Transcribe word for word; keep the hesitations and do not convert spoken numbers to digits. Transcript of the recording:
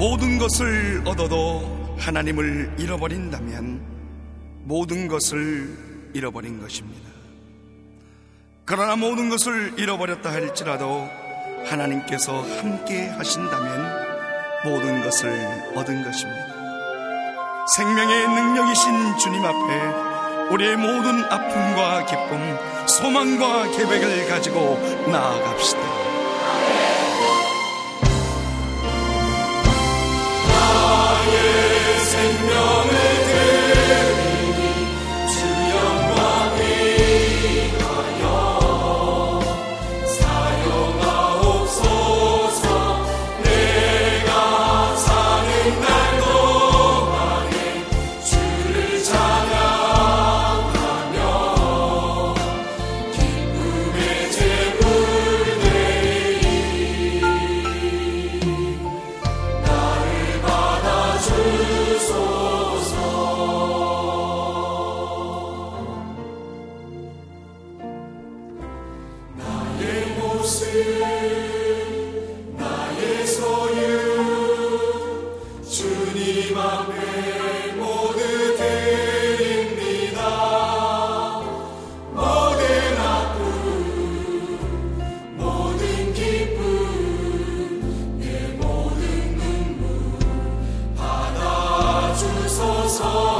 모든 것을 얻어도 하나님을 잃어버린다면 모든 것을 잃어버린 것입니다. 그러나 모든 것을 잃어버렸다 할지라도 하나님께서 함께 하신다면 모든 것을 얻은 것입니다. 생명의 능력이신 주님 앞에 우리의 모든 아픔과 기쁨, 소망과 계획을 가지고 나아갑시다. 나의 생명을 드리니 주 영광 위하여 사용하옵소서. 내가 사는 날 동안에 주를 찬양하며 기쁨의 제물 드리니 나를 받아주소서. 나의 모습 나의 소유 주님 앞에 모두 드립니다. 모든 아픔 모든 기쁨 내 모든 눈물 받아주소서.